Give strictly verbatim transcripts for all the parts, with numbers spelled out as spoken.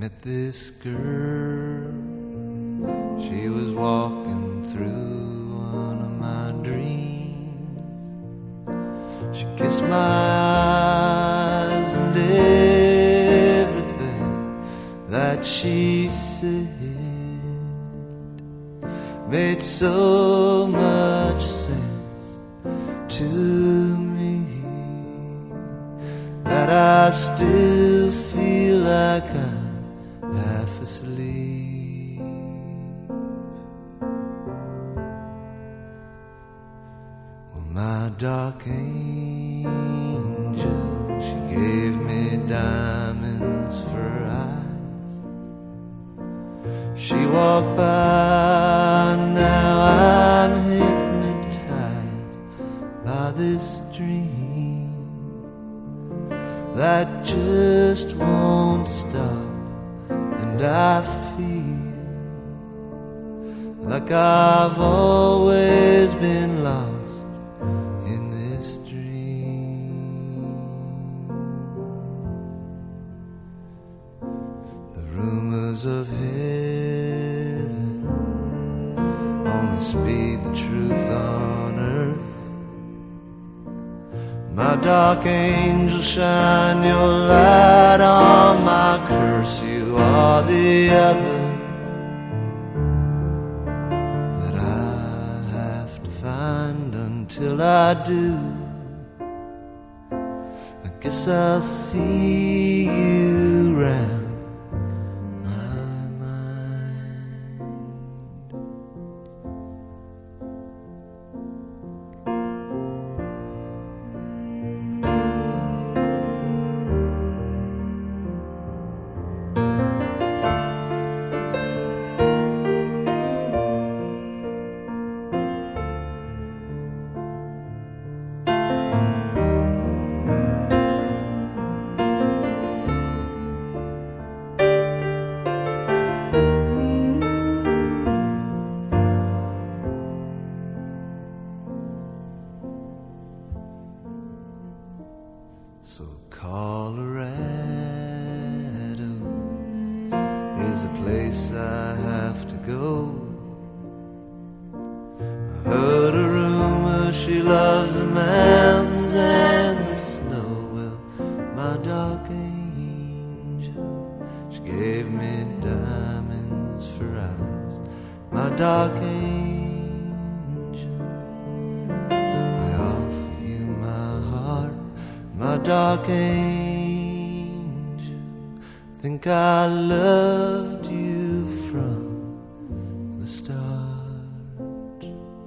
met this girl. She was walking through one of my dreams. She kissed my eyes, and everything that she said made so much sense to me that I still feel like I'm half asleep. Well, my dark angel, she gave me diamonds for eyes. She walked by, now I'm hypnotized by this dream that just won't stop. And I feel like I've always been lost in this dream. The rumors of heaven only speed the truth on earth. My dark angel, shine your light on my curse. You are the other that I have to find. Until I do, I guess I'll see you round my mind. So Colorado is a place I have to go. I heard a rumor she loves the mountains and the snow. Well, my dark angel, she gave me diamonds for eyes. My dark angel, I offer you my heart. My dark angel, think I loved you from the start.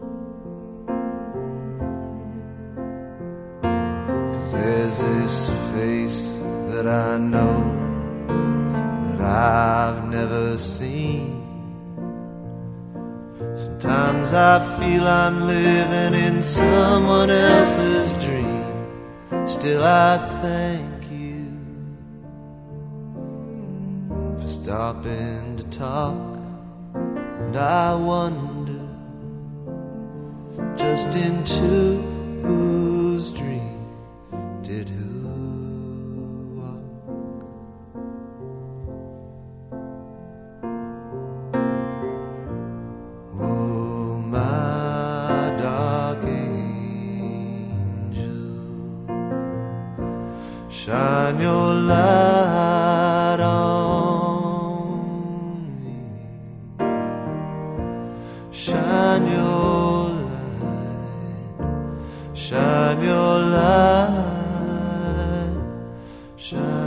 'Cause there's this face that I know that I've never seen. Sometimes I feel I'm living in someone else's dream. Still I thank you for stopping to talk. And I wonder just into whose dream did who walk. Oh, my dark angel, shine your light on me. Shine your light, shine your light, shine.